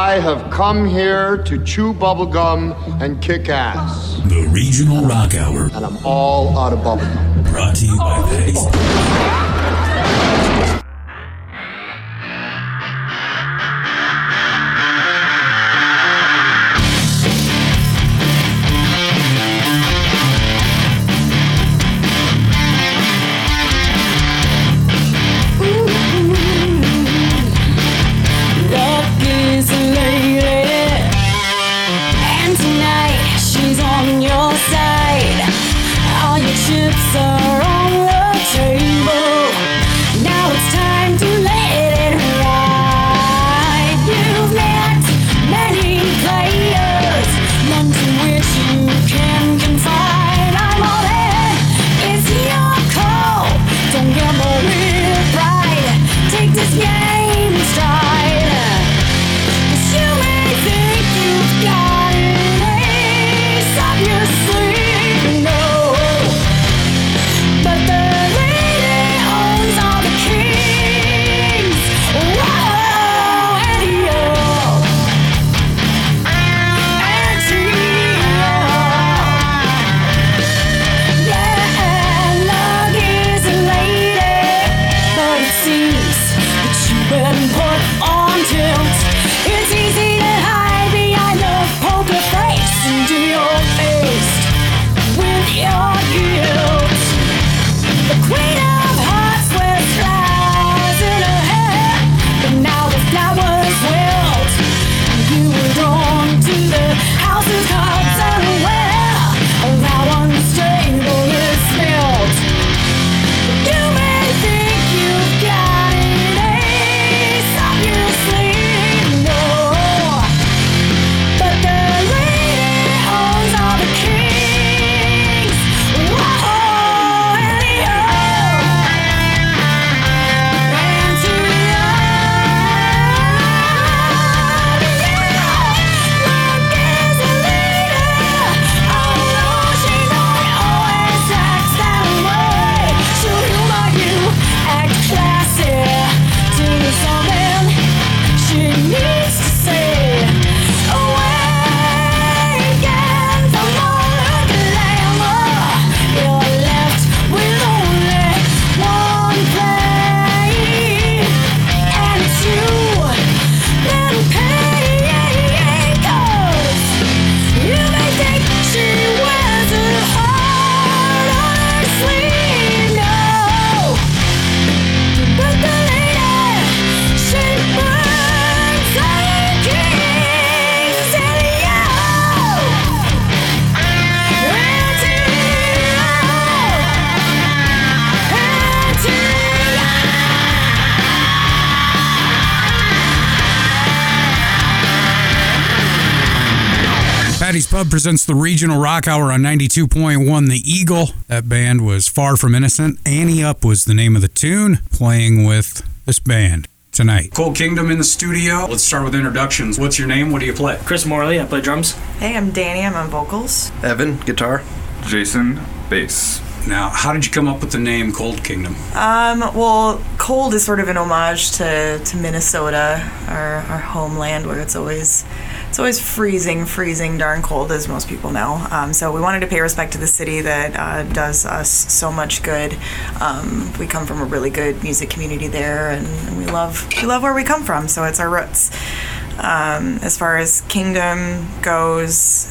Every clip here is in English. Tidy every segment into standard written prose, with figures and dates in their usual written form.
I have come here to chew bubblegum and kick ass. The Regional Rock Hour. And I'm all out of bubblegum. Brought to you by Pace. Chips are on the table. Now it's time to let it ride. You've met many players, none to which you can confide. I'm all in, it's your call. Don't gamble with pride. Take this game in stride. 'Cause you may think you've got an ace up your sleeve. No. But the lady owns all the kings. Whoa, and you, and she, yeah, luck is a lady, but it seems that you've been put on tilt. It's easy to hide behind the poker face into your face with your guilt. The queen of hearts wears flowers in her hair, but now the flowers wilt. You were drawn to the house's cards unaware of how unstable it's built. You may think you've got an ace up your sleeve, no. But the lady owns all the kings. Whoa. Patty's Pub presents the Regional Rock Hour on 92.1 The Eagle. That band was Far From Innocent. Annie Up was the name of the tune, playing with this band tonight. Cold Kingdom in the studio. Let's start with introductions. What's your name? What do you play? Chris Morley, I play drums. Hey, I'm Danny, I'm on vocals. Evan, guitar. Jason, bass. Now, how did you come up with the name Cold Kingdom? Well, cold is sort of an homage to Minnesota, our homeland, where it's always freezing darn cold, as most people know. So we wanted to pay respect to the city that does us so much good. We come from a really good music community there, and we love where we come from. So it's our roots. As far as Kingdom goes,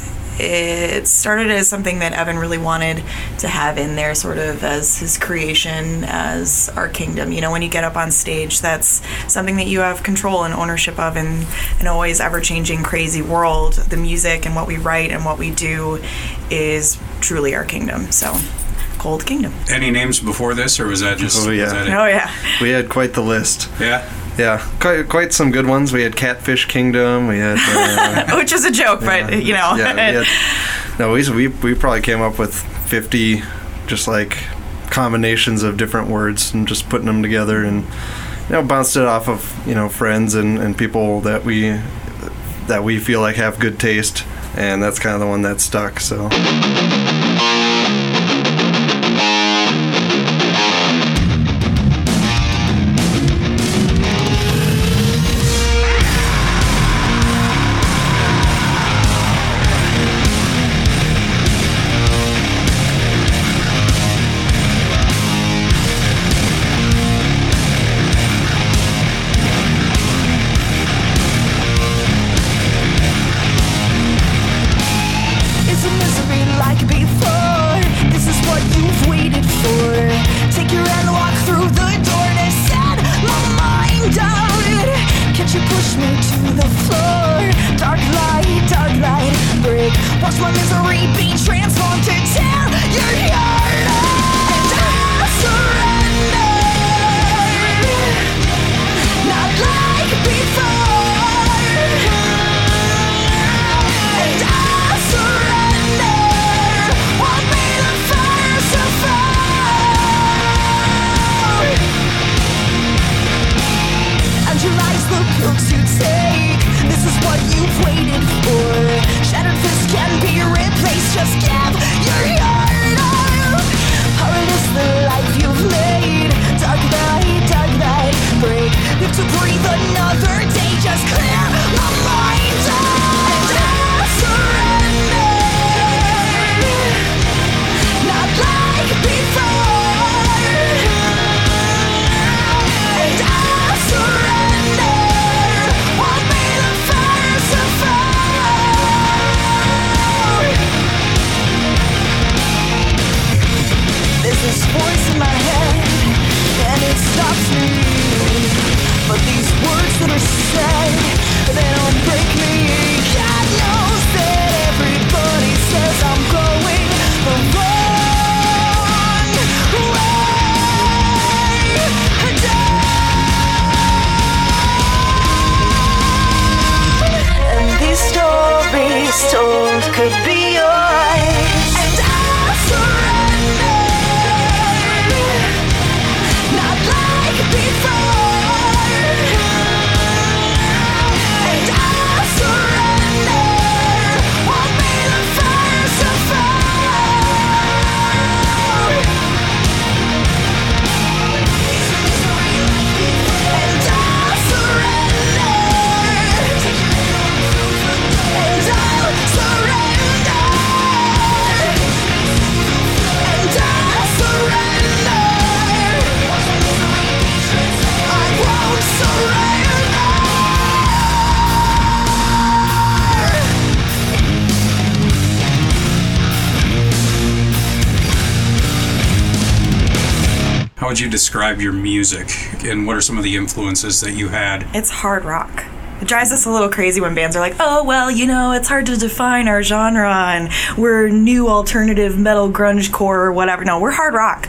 it started as something that Evan really wanted to have in there, sort of as his creation, as our kingdom. You know, when you get up on stage, that's something that you have control and ownership of in an always ever-changing, crazy world. The music and what we write and what we do is truly our kingdom. So, Cold Kingdom. Any names before this, or was that just... Oh, yeah. Was that it? Oh, yeah. We had quite the list. Yeah? Yeah, quite some good ones. We had Catfish Kingdom. We had... Which is a joke, but, you know. Yeah, we probably came up with 50 just like combinations of different words and just putting them together and, you know, bounced it off of, you know, friends and people that we feel like have good taste, and that's kind of the one that stuck, so... watch my misery be transformed to tear your heart out. And I surrender, not like before. And I surrender, won't be the first to fall. And your eyes the pills you take. This is what you've waited for. Shattered fists can be replaced. Just give your heart up. Hard is the life you've made. Dark night, break. Live to breathe another day. Just clear my mind out. And I surrender, not like before. And I surrender, won't be the first to fall. There's this voice in my head, and it stops me. But these words that are said, they don't break me. God knows that everybody says I'm going the wrong way. And these stories told could be yours. And I surrender, not like before. And I surrender, won't be the first to fall. And I surrender, and I'll surrender, and I surrender, I won't surrender. How would you describe your music, and what are some of the influences that you had? It's hard rock. It drives us a little crazy when bands are like, oh, well, you know, it's hard to define our genre and we're new alternative metal, grunge core, or whatever. No, we're hard rock.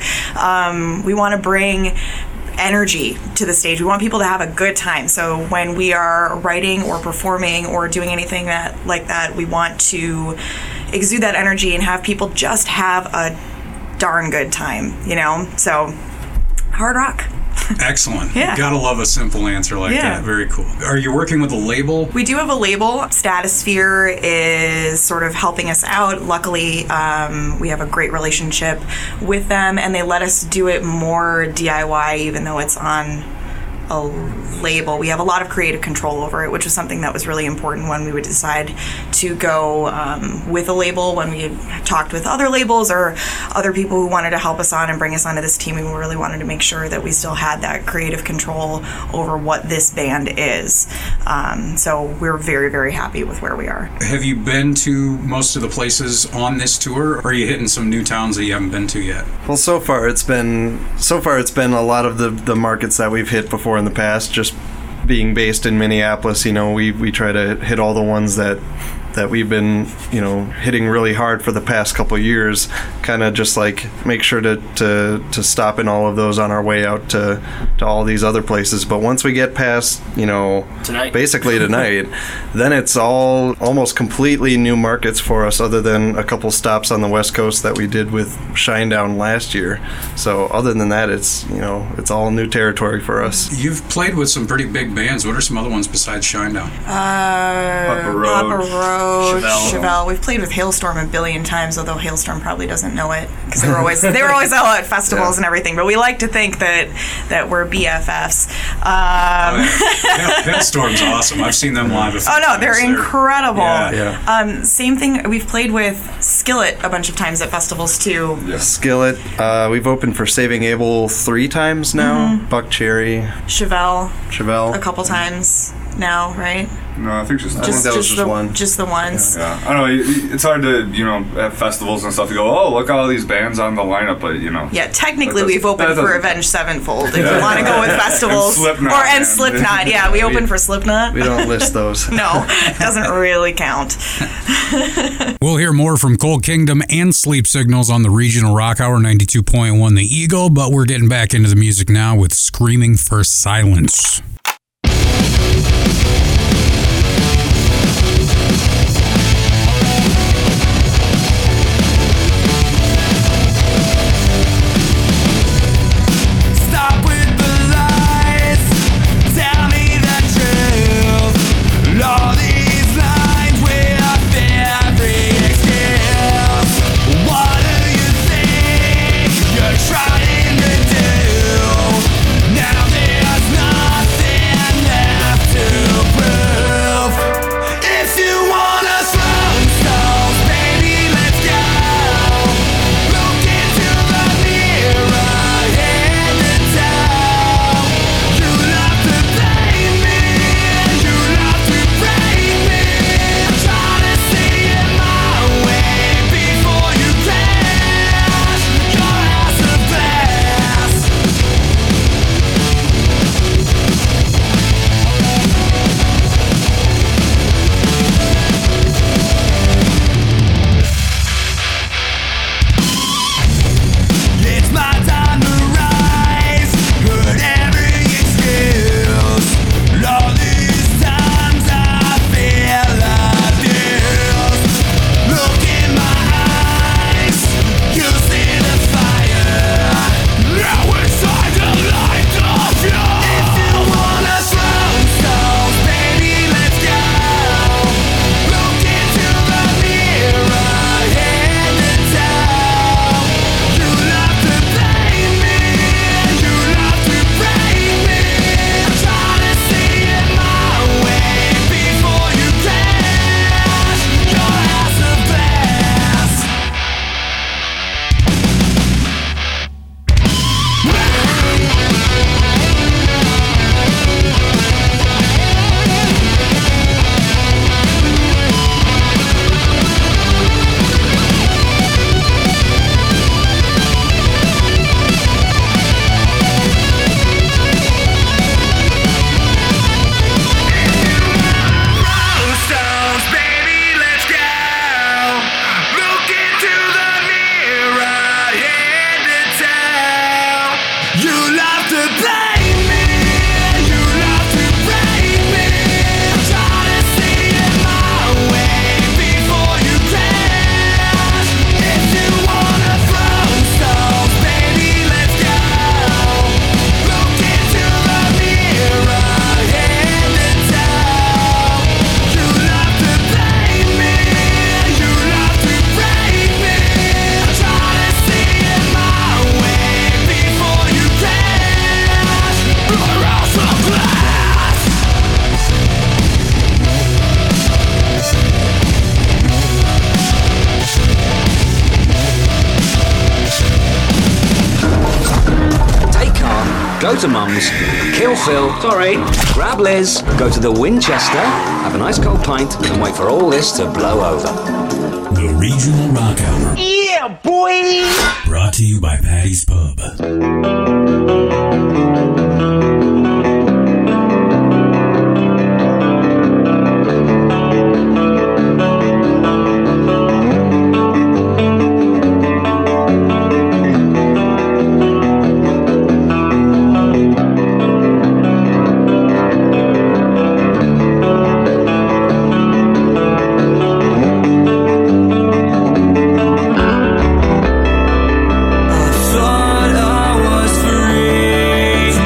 We want to bring energy to the stage. We want people to have a good time. So when we are writing or performing or doing anything like that, we want to exude that energy and have people just have a darn good time, you know? So, hard rock. Excellent. Yeah. Gotta love a simple answer like that. Very cool. Are you working with a label? We do have a label. Stratosphere is sort of helping us out. Luckily, we have a great relationship with them, and they let us do it more DIY, even though it's on a label. We have a lot of creative control over it, which was something that was really important when we would decide to go with a label. When we talked with other labels or other people who wanted to help us on and bring us onto this team, we really wanted to make sure that we still had that creative control over what this band is. So we're very, very happy with where we are. Have you been to most of the places on this tour, or are you hitting some new towns that you haven't been to yet? Well, so far it's been a lot of the markets that we've hit before in the past. Just being based in Minneapolis, you know, we try to hit all the ones that we've been, you know, hitting really hard for the past couple of years. Kind of just like make sure to stop in all of those on our way out to all these other places. But once we get past, you know, basically tonight, then it's all almost completely new markets for us, other than a couple stops on the West Coast that we did with Shinedown last year. So other than that, it's, you know, it's all new territory for us. You've played with some pretty big bands. What are some other ones besides Shinedown? Papa Roach, Chevelle. We've played with Hailstorm a billion times, although Hailstorm probably doesn't know it because they were always out at festivals and everything. But we like to think that we're BFFs. Hailstorm's awesome. I've seen them live. Oh no, they're incredible. Yeah. Same thing. We've played with Skillet a bunch of times at festivals too. Yeah. Skillet. We've opened for Saving Abel 3 times now. Buck Cherry. Chevelle. A couple times now, right? No, I think I think that was just one. Just the ones. Yeah. I don't know. It's hard to, you know, at festivals and stuff, to go, oh, look at all these bands bands on the lineup, but Yeah, technically That we've doesn't- opened that for doesn't- Avenged Sevenfold if you want to go with festivals. And Slipknot, and man. Slipknot, yeah, we opened for Slipknot. We don't list those. No, it doesn't really count. We'll hear more from Cold Kingdom and Sleep Signals on the Regional Rock Hour 92.1 The Eagle, but we're getting back into the music now with Screaming for Silence. Stop with the lies. Tell me the truth. All these lines with every excuse. What do you think you're trying to do? Now there's nothing left to prove. If you wanna slow souls, baby, let's go. Look into the mirror head to toe. You love to blame me, you love to break me. Try to see it my way before you crash your ass of glass. It's my time to rise. Heard every excuse. All these times I feel abused. Look in my eyes. You see the fire. Now it's time to light the fuse. If you wanna slow souls, baby, let's go. Look into the mirror, head to toe. You love to blame me, you love to break me. Try to see it my way before you crash your ass of glass. Stones, baby, let's go. Look into the mirror, head to toe. You love to blame me, you love to break me. Try to see it my way before you crash. If you wanna throw stones, baby, let's go. Look into the mirror, head to toe. You love to blame me, you love to break me. Try to see it my way before you crash your ass of glass. Take car, go to Mum's, kill Phil, grab Liz, go to the Winchester, have a nice cold pint, and wait for all this to blow over. The Regional Rock Hour. Yeah, boy! Brought to you by Patty's Pub. Thought I was free.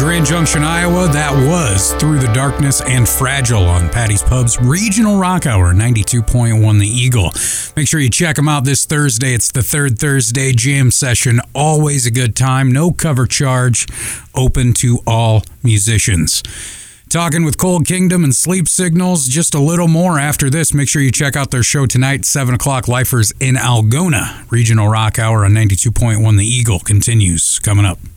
Grand Junction, Iowa. That was Through the Darkness and Fragile on Patty's Pub's Regional Rock Hour, 92.1 The Eagle. Make sure you check them out this Thursday. It's the third Thursday jam session. Always a good time. No cover charge. Open to all musicians. Talking with Cold Kingdom and Sleep Signals. Just a little more after this. Make sure you check out their show tonight, 7 o'clock, Lifers in Algona. Regional Rock Hour on 92.1 The Eagle continues coming up.